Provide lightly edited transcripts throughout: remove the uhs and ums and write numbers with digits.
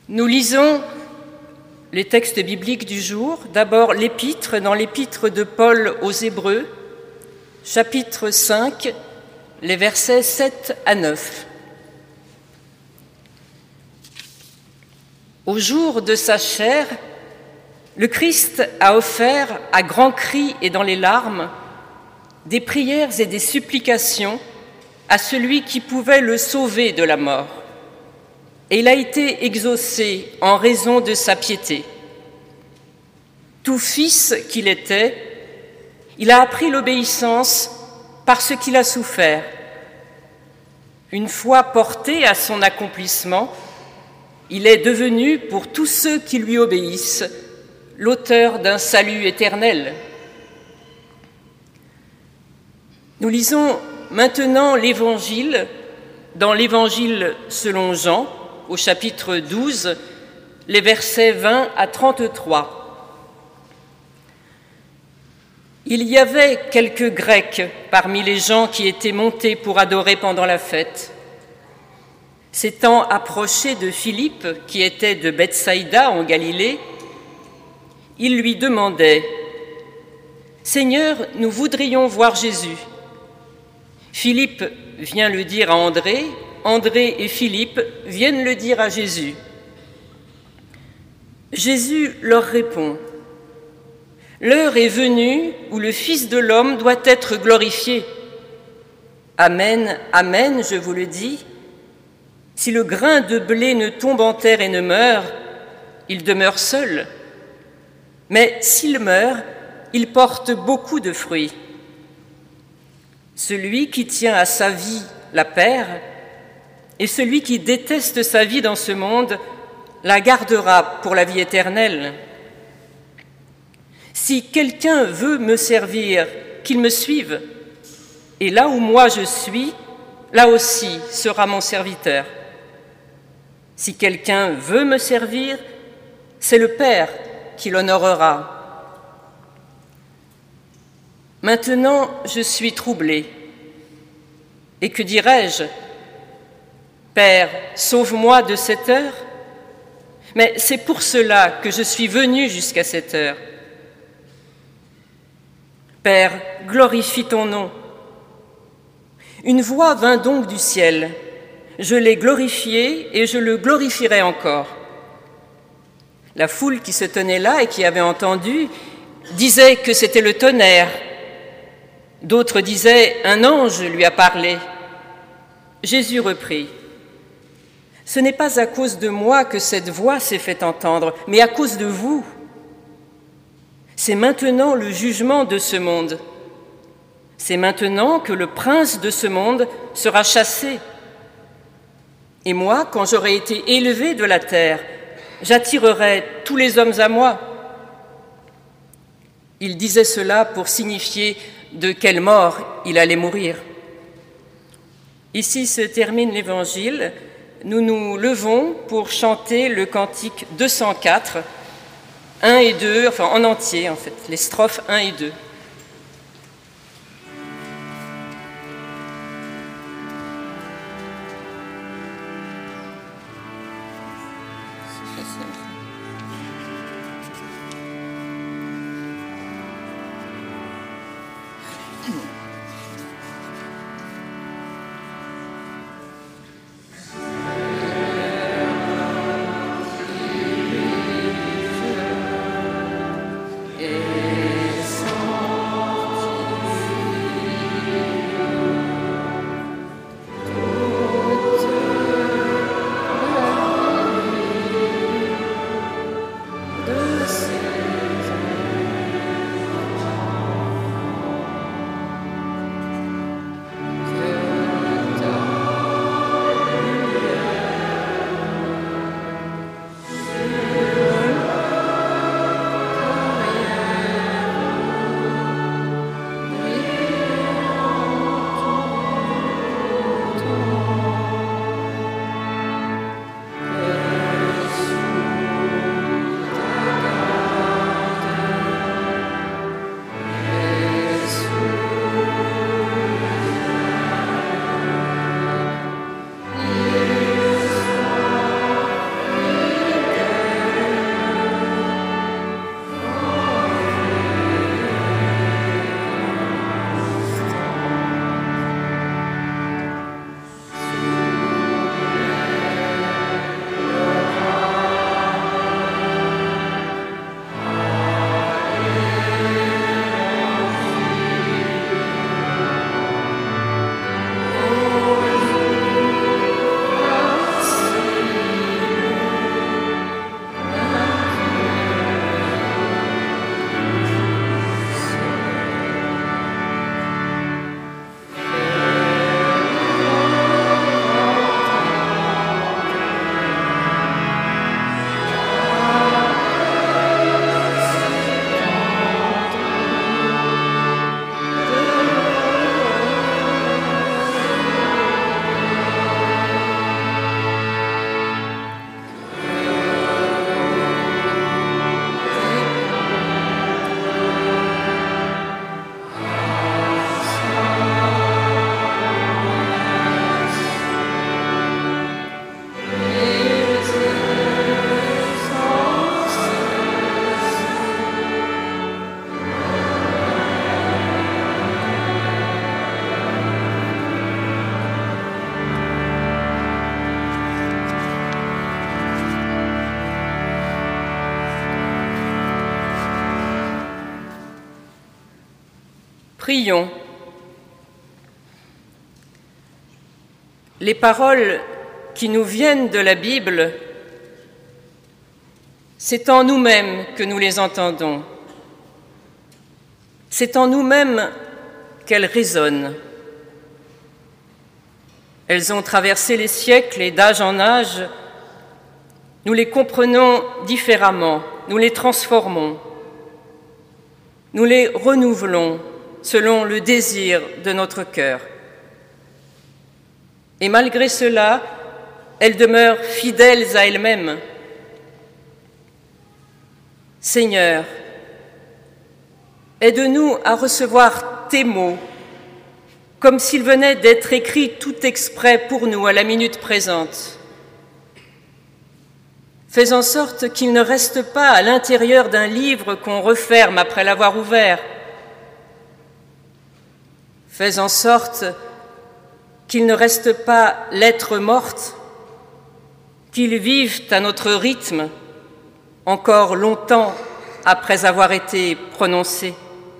Nous lisons les textes bibliques du jour, d'abord l'épître, dans l'épître de Paul aux Hébreux, chapitre 5, les versets 7 à 9. Au jour de sa chair, le Christ a offert à grands cris et dans les larmes des prières et des supplications à celui qui pouvait le sauver de la mort. Et il a été exaucé en raison de sa piété. Tout fils qu'il était, il a appris l'obéissance par ce qu'il a souffert. Une fois porté à son accomplissement, il est devenu, pour tous ceux qui lui obéissent, l'auteur d'un salut éternel. Nous lisons maintenant l'Évangile, dans l'Évangile selon Jean, au chapitre 12, les versets 20 à 33. Il y avait quelques Grecs parmi les gens qui étaient montés pour adorer pendant la fête. S'étant approché de Philippe, qui était de Bethsaïda en Galilée, il lui demandait « Seigneur, nous voudrions voir Jésus. » Philippe vient le dire à André, André et Philippe viennent le dire à Jésus. Jésus leur répond « L'heure est venue où le Fils de l'homme doit être glorifié. Amen, amen, je vous le dis, si le grain de blé ne tombe en terre et ne meurt, il demeure seul. Mais s'il meurt, il porte beaucoup de fruits. Celui qui tient à sa vie la perd, et celui qui déteste sa vie dans ce monde la gardera pour la vie éternelle. Si quelqu'un veut me servir, qu'il me suive, et là où moi je suis, là aussi sera mon serviteur. Si quelqu'un veut me servir, c'est le Père qui l'honorera. Maintenant, je suis troublée. Et que dirais-je ? Père, sauve-moi de cette heure. Mais c'est pour cela que je suis venue jusqu'à cette heure. Père, glorifie ton nom. Une voix vint donc du ciel. Je l'ai glorifié et je le glorifierai encore. La foule qui se tenait là et qui avait entendu disait que c'était le tonnerre. D'autres disaient « Un ange lui a parlé ». Jésus reprit « Ce n'est pas à cause de moi que cette voix s'est fait entendre, mais à cause de vous. C'est maintenant le jugement de ce monde. C'est maintenant que le prince de ce monde sera chassé. Et moi, quand j'aurai été élevé de la terre, j'attirerai tous les hommes à moi. » Il disait cela pour signifier de quelle mort il allait mourir. Ici se termine l'Évangile. Nous nous levons pour chanter le cantique 204, 1 et 2, enfin en entier en fait, les strophes 1 et 2. Prions. Les paroles qui nous viennent de la Bible, c'est en nous-mêmes que nous les entendons. C'est en nous-mêmes qu'elles résonnent. Elles ont traversé les siècles et d'âge en âge. Nous les comprenons différemment, nous les transformons, nous les renouvelons selon le désir de notre cœur. Et malgré cela, elles demeurent fidèles à elles-mêmes. Seigneur, aide-nous à recevoir tes mots comme s'ils venaient d'être écrits tout exprès pour nous à la minute présente. Fais en sorte qu'ils ne restent pas à l'intérieur d'un livre qu'on referme après l'avoir ouvert. Fais en sorte qu'ils ne restent pas lettres mortes, qu'ils vivent à notre rythme, encore longtemps après avoir été prononcés.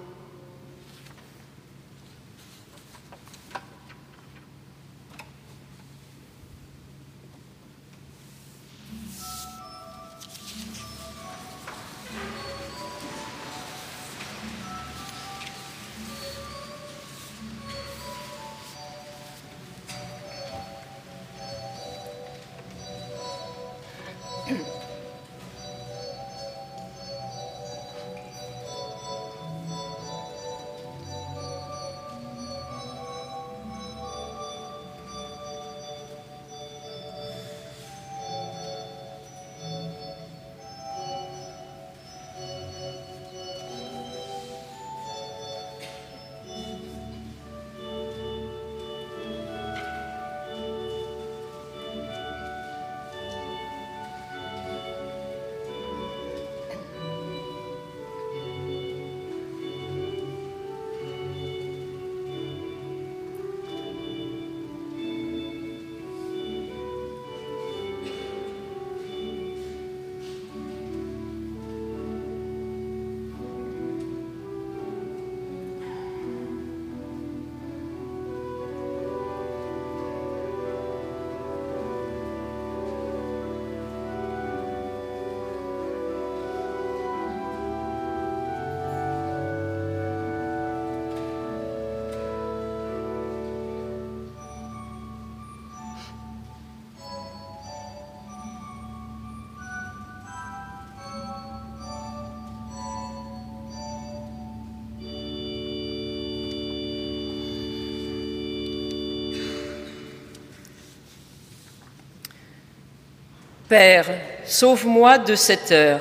Père, sauve-moi de cette heure.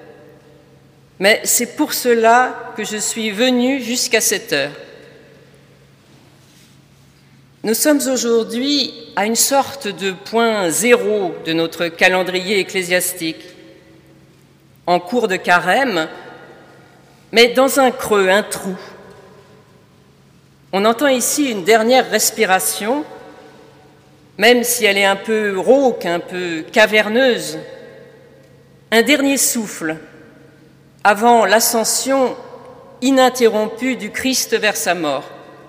Mais c'est pour cela que je suis venue jusqu'à cette heure. Nous sommes aujourd'hui à une sorte de point zéro de notre calendrier ecclésiastique, en cours de carême, mais dans un creux, un trou. On entend ici une dernière respiration, même si elle est un peu rauque, un peu caverneuse, un dernier souffle avant l'ascension ininterrompue du Christ vers sa mort.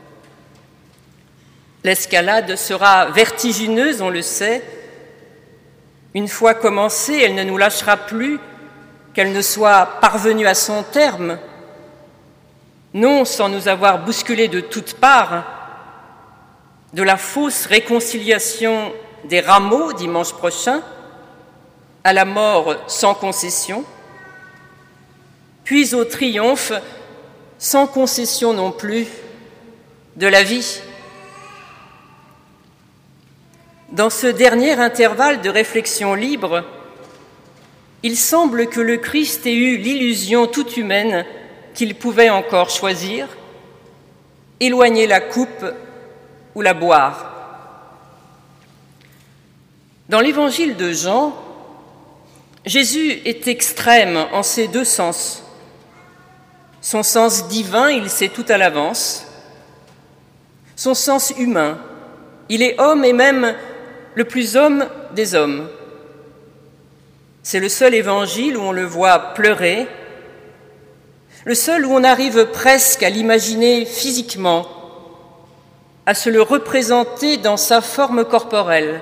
L'escalade sera vertigineuse, on le sait. Une fois commencée, elle ne nous lâchera plus, qu'elle ne soit parvenue à son terme, non sans nous avoir bousculés de toutes parts, de la fausse réconciliation des rameaux dimanche prochain, à la mort sans concession, puis au triomphe, sans concession non plus, de la vie. Dans ce dernier intervalle de réflexion libre, il semble que le Christ ait eu l'illusion toute humaine qu'il pouvait encore choisir, éloigner la coupe ou la boire. Dans l'évangile de Jean, Jésus est extrême en ces deux sens. Son sens divin, il sait tout à l'avance. Son sens humain, il est homme et même le plus homme des hommes. C'est le seul évangile où on le voit pleurer, le seul où on arrive presque à l'imaginer physiquement, à se le représenter dans sa forme corporelle.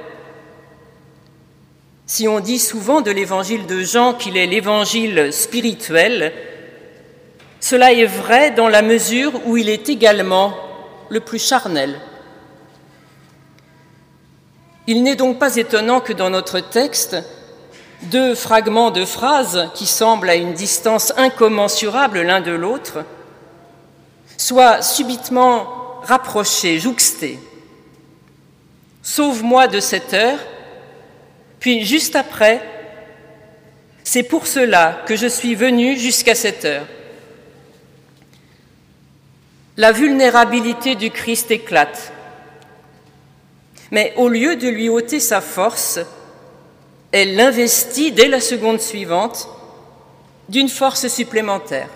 Si on dit souvent de l'évangile de Jean qu'il est l'évangile spirituel, cela est vrai dans la mesure où il est également le plus charnel. Il n'est donc pas étonnant que dans notre texte, deux fragments de phrases qui semblent à une distance incommensurable l'un de l'autre soient subitement rapprochés, jouxtés. « Sauve-moi de cette heure », puis juste après, « C'est pour cela que je suis venu jusqu'à cette heure ». La vulnérabilité du Christ éclate. Mais au lieu de lui ôter sa force, elle l'investit dès la seconde suivante d'une force supplémentaire.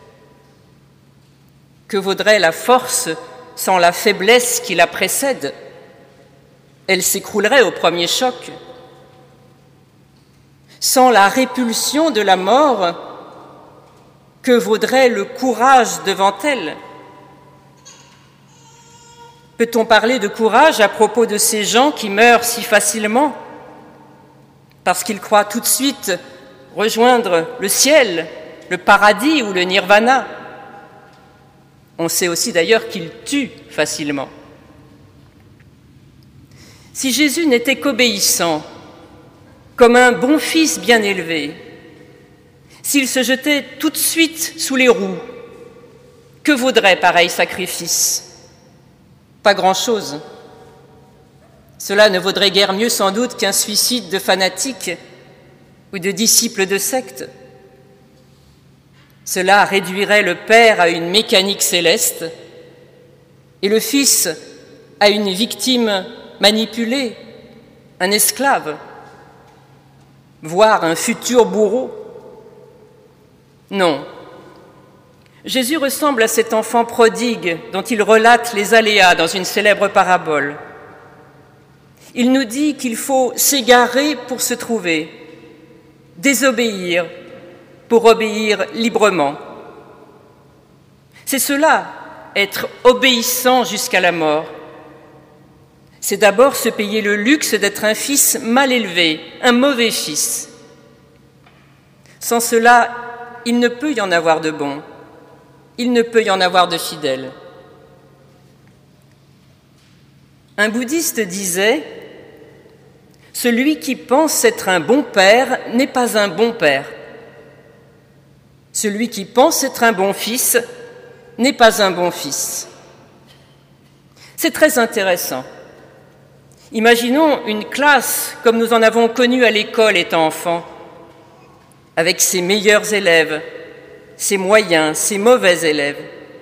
Que vaudrait la force sans la faiblesse qui la précède? Elle s'écroulerait au premier choc. Sans la répulsion de la mort, que vaudrait le courage devant elle? Peut-on parler de courage à propos de ces gens qui meurent si facilement parce qu'ils croient tout de suite rejoindre le ciel, le paradis ou le nirvana? On sait aussi d'ailleurs qu'ils tuent facilement. Si Jésus n'était qu'obéissant, comme un bon fils bien élevé, s'il se jetait tout de suite sous les roues, que vaudrait pareil sacrifice? Pas grand-chose. Cela ne vaudrait guère mieux sans doute qu'un suicide de fanatiques ou de disciples de sectes. Cela réduirait le Père à une mécanique céleste et le Fils à une victime manipulée, un esclave, voire un futur bourreau. Non. Jésus ressemble à cet enfant prodigue dont il relate les aléas dans une célèbre parabole. Il nous dit qu'il faut s'égarer pour se trouver, désobéir pour obéir librement. C'est cela, être obéissant jusqu'à la mort. C'est d'abord se payer le luxe d'être un fils mal élevé, un mauvais fils. Sans cela, il ne peut y en avoir de bons. Il ne peut y en avoir de fidèles. Un bouddhiste disait « Celui qui pense être un bon père n'est pas un bon père. Celui qui pense être un bon fils n'est pas un bon fils. » C'est très intéressant. Imaginons une classe comme nous en avons connu à l'école étant enfant, avec ses meilleurs élèves, ses moyens, ses mauvais élèves.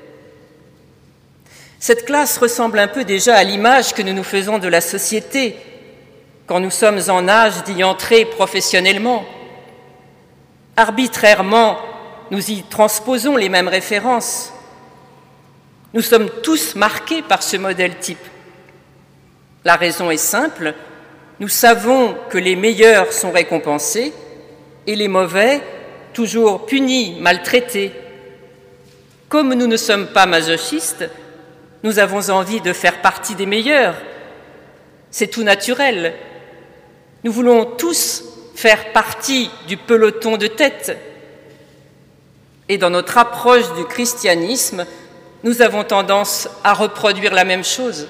Cette classe ressemble un peu déjà à l'image que nous nous faisons de la société quand nous sommes en âge d'y entrer professionnellement. Arbitrairement, nous y transposons les mêmes références. Nous sommes tous marqués par ce modèle type. La raison est simple, nous savons que les meilleurs sont récompensés et les mauvais toujours punis, maltraités. Comme nous ne sommes pas masochistes, nous avons envie de faire partie des meilleurs. C'est tout naturel. Nous voulons tous faire partie du peloton de tête. Et dans notre approche du christianisme, nous avons tendance à reproduire la même chose.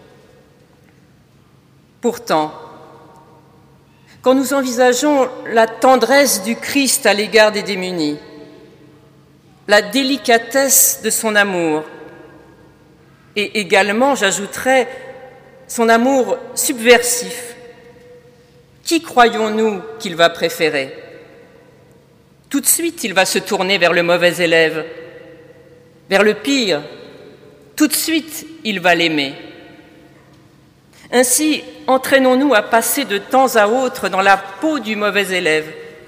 Pourtant, quand nous envisageons la tendresse du Christ à l'égard des démunis, la délicatesse de son amour, et également, j'ajouterais, son amour subversif, qui croyons-nous qu'il va préférer? Tout de suite, il va se tourner vers le mauvais élève, vers le pire. Tout de suite, il va l'aimer. Ainsi, entraînons-nous à passer de temps à autre dans la peau du mauvais élève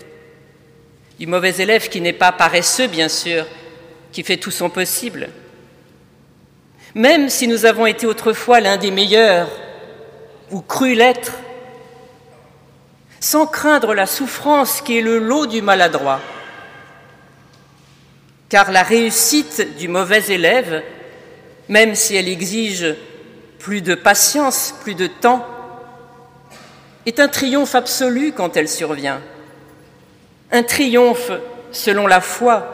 qui n'est pas paresseux, bien sûr, qui fait tout son possible. Même si nous avons été autrefois l'un des meilleurs, ou cru l'être, sans craindre la souffrance qui est le lot du maladroit. car la réussite du mauvais élève, même si elle exige plus de patience, plus de temps, est un triomphe absolu quand elle survient, un triomphe selon la foi,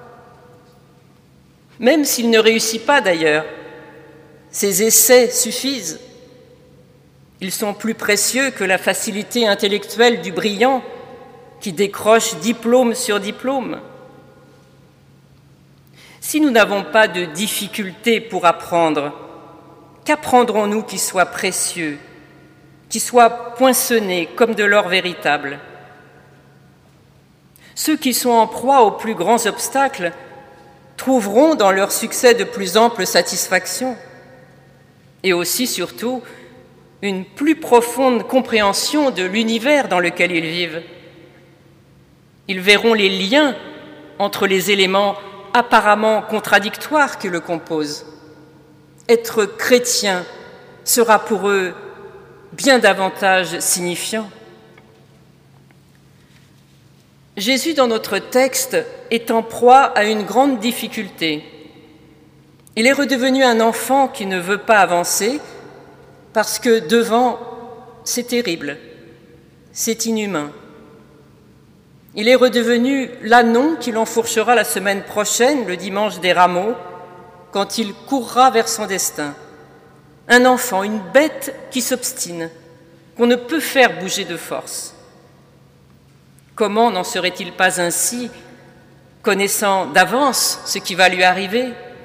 même s'il ne réussit pas d'ailleurs. Ses essais suffisent. Ils sont plus précieux que la facilité intellectuelle du brillant qui décroche diplôme sur diplôme. Si nous n'avons pas de difficultés pour apprendre, qu'apprendrons-nous qui soit précieux, qui soit poinçonné comme de l'or véritable? Ceux qui sont en proie aux plus grands obstacles trouveront dans leur succès de plus amples satisfactions et aussi, surtout, une plus profonde compréhension de l'univers dans lequel ils vivent. Ils verront les liens entre les éléments apparemment contradictoires qui le composent. Être chrétien sera pour eux bien davantage signifiant. Jésus, dans notre texte, est en proie à une grande difficulté. Il est redevenu un enfant qui ne veut pas avancer parce que devant, c'est terrible, c'est inhumain. Il est redevenu l'ânon qu'il enfourchera la semaine prochaine, le dimanche des Rameaux, quand il courra vers son destin. Un enfant, une bête qui s'obstine, qu'on ne peut faire bouger de force. Comment n'en serait-il pas ainsi, connaissant d'avance ce qui va lui arriver?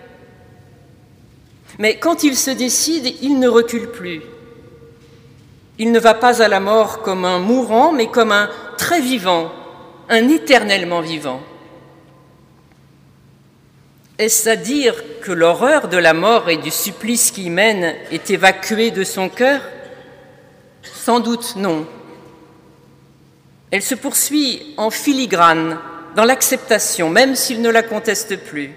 Mais quand il se décide, il ne recule plus. Il ne va pas à la mort comme un mourant, mais comme un très vivant, un éternellement vivant. Est-ce à dire que l'horreur de la mort et du supplice qui y mène est évacuée de son cœur? Sans doute non. Elle se poursuit en filigrane, dans l'acceptation, même s'il ne la conteste plus.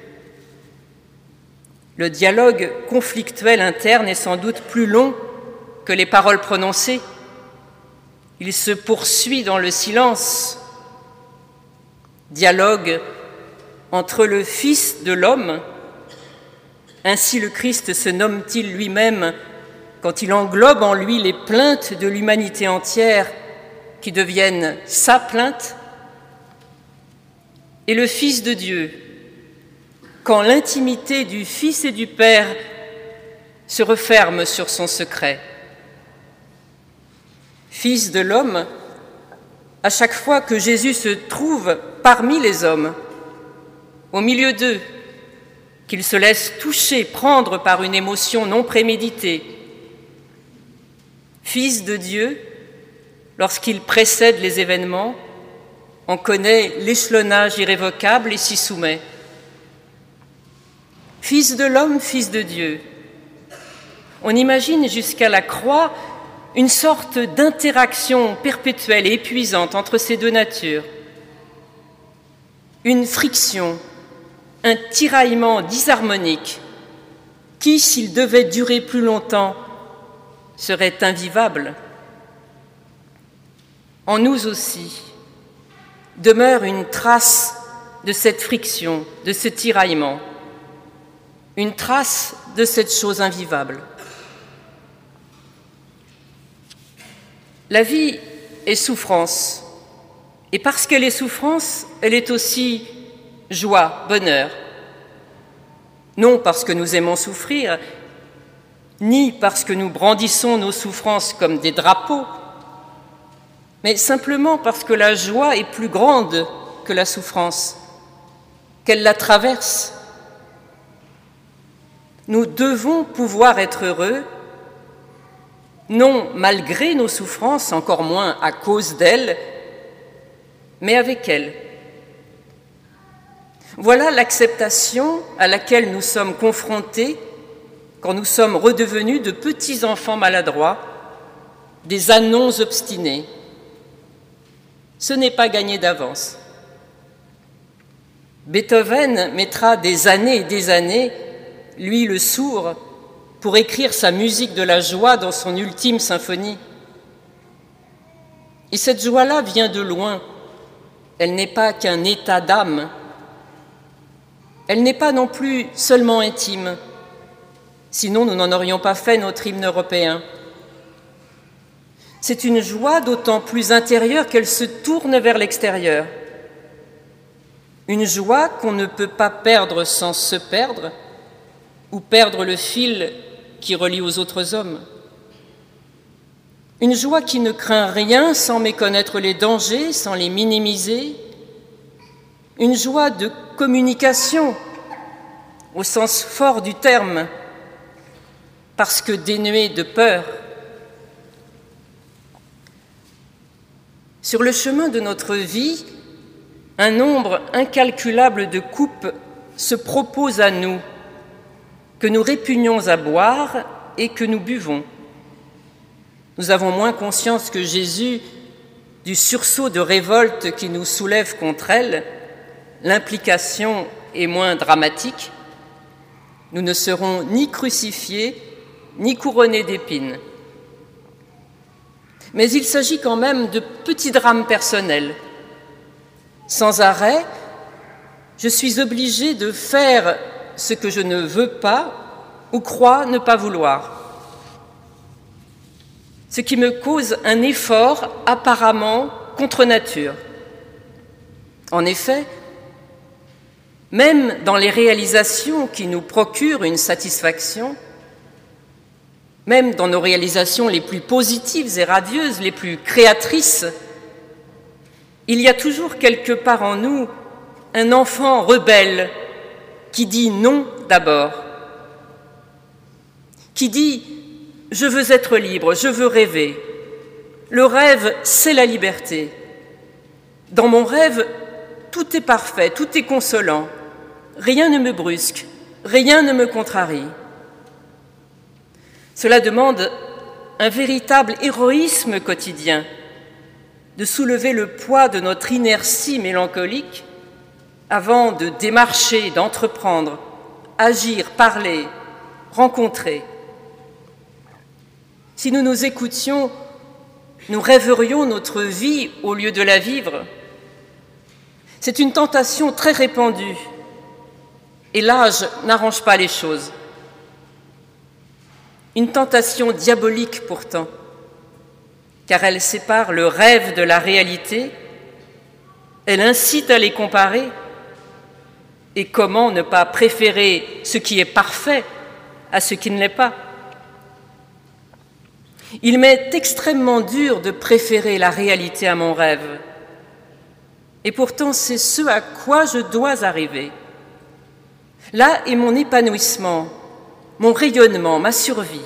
Le dialogue conflictuel interne est sans doute plus long que les paroles prononcées. Il se poursuit dans le silence. Dialogue entre le Fils de l'homme, ainsi le Christ se nomme-t-il lui-même quand il englobe en lui les plaintes de l'humanité entière qui deviennent sa plainte, et le Fils de Dieu, quand l'intimité du Fils et du Père se referme sur son secret. Fils de l'homme, à chaque fois que Jésus se trouve parmi les hommes, au milieu d'eux, qu'il se laisse toucher, prendre par une émotion non préméditée. Fils de Dieu, lorsqu'il précède les événements, en connaît l'échelonnage irrévocable et s'y soumet. Fils de l'homme, Fils de Dieu. On imagine jusqu'à la croix une sorte d'interaction perpétuelle et épuisante entre ces deux natures. Une friction, un tiraillement disharmonique qui, s'il devait durer plus longtemps, serait invivable. En nous aussi demeure une trace de cette friction, de ce tiraillement, une trace de cette chose invivable. La vie est souffrance, et parce qu'elle est souffrance, elle est aussi joie, bonheur. Non parce que nous aimons souffrir, ni parce que nous brandissons nos souffrances comme des drapeaux, mais simplement parce que la joie est plus grande que la souffrance, qu'elle la traverse. Nous devons pouvoir être heureux, non malgré nos souffrances, encore moins à cause d'elles, mais avec elles. Voilà l'acceptation à laquelle nous sommes confrontés quand nous sommes redevenus de petits enfants maladroits, des ânons obstinés. Ce n'est pas gagné d'avance. Beethoven mettra des années et des années, lui le sourd, pour écrire sa musique de la joie dans son ultime symphonie. Et cette joie-là vient de loin. Elle n'est pas qu'un état d'âme. Elle n'est pas non plus seulement intime, sinon nous n'en aurions pas fait notre hymne européen. C'est une joie d'autant plus intérieure qu'elle se tourne vers l'extérieur. Une joie qu'on ne peut pas perdre sans se perdre ou perdre le fil qui relie aux autres hommes. Une joie qui ne craint rien sans méconnaître les dangers, sans les minimiser. Une joie de communication au sens fort du terme, parce que dénuée de peur. Sur le chemin de notre vie, un nombre incalculable de coupes se proposent à nous, que nous répugnons à boire et que nous buvons. Nous avons moins conscience que Jésus du sursaut de révolte qui nous soulève contre elles. L'implication est moins dramatique. Nous ne serons ni crucifiés, ni couronnés d'épines. Mais il s'agit quand même de petits drames personnels. Sans arrêt, je suis obligée de faire ce que je ne veux pas ou crois ne pas vouloir. Ce qui me cause un effort apparemment contre nature. En effet, même dans les réalisations qui nous procurent une satisfaction, même dans nos réalisations les plus positives et radieuses, les plus créatrices, il y a toujours quelque part en nous un enfant rebelle qui dit non d'abord, qui dit « je veux être libre, je veux rêver ». Le rêve, c'est la liberté. Dans mon rêve, tout est parfait, tout est consolant. Rien ne me brusque, rien ne me contrarie. Cela demande un véritable héroïsme quotidien, de soulever le poids de notre inertie mélancolique avant de démarcher, d'entreprendre, agir, parler, rencontrer. Si nous nous écoutions, nous rêverions notre vie au lieu de la vivre. C'est une tentation très répandue, et l'âge n'arrange pas les choses. Une tentation diabolique pourtant, car elle sépare le rêve de la réalité, elle incite à les comparer. Et comment ne pas préférer ce qui est parfait à ce qui ne l'est pas? Il m'est extrêmement dur de préférer la réalité à mon rêve. Et pourtant, c'est ce à quoi je dois arriver. Là est mon épanouissement, mon rayonnement, ma survie.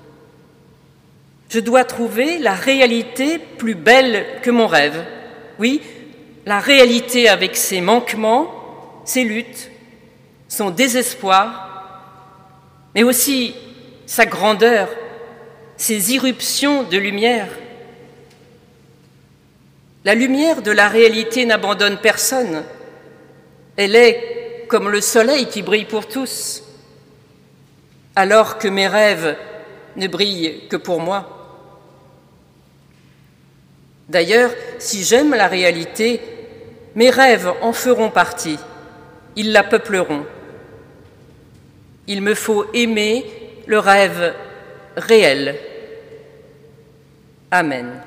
Je dois trouver la réalité plus belle que mon rêve. Oui, la réalité avec ses manquements, ses luttes, son désespoir, mais aussi sa grandeur, ses irruptions de lumière. La lumière de la réalité n'abandonne personne. Elle est comme le soleil qui brille pour tous, alors que mes rêves ne brillent que pour moi. D'ailleurs, si j'aime la réalité, mes rêves en feront partie. Ils la peupleront. Il me faut aimer le rêve réel. Amen.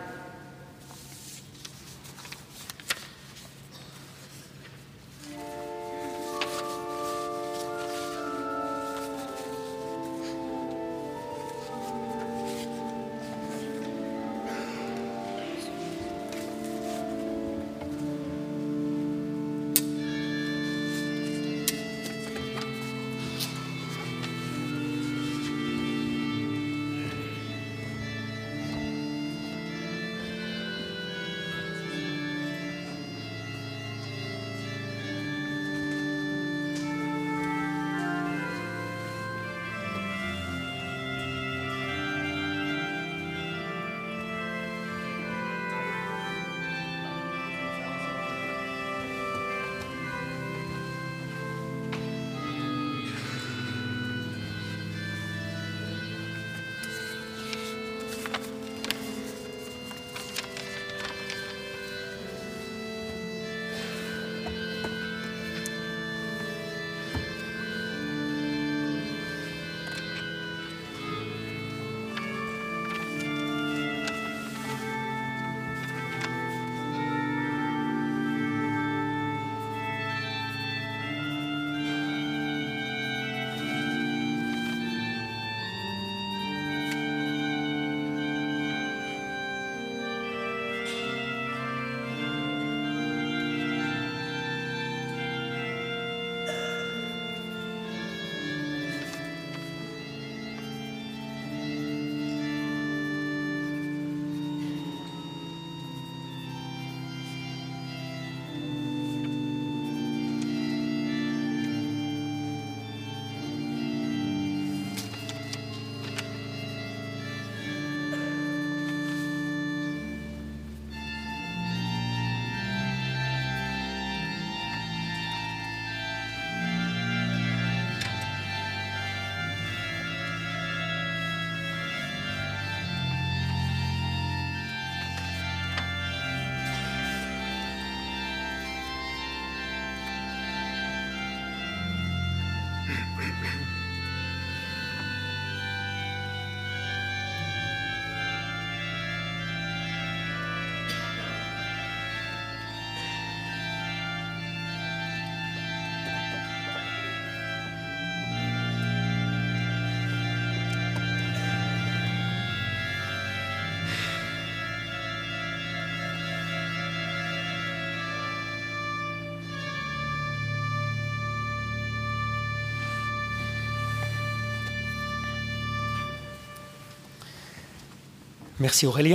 Merci Aurélien.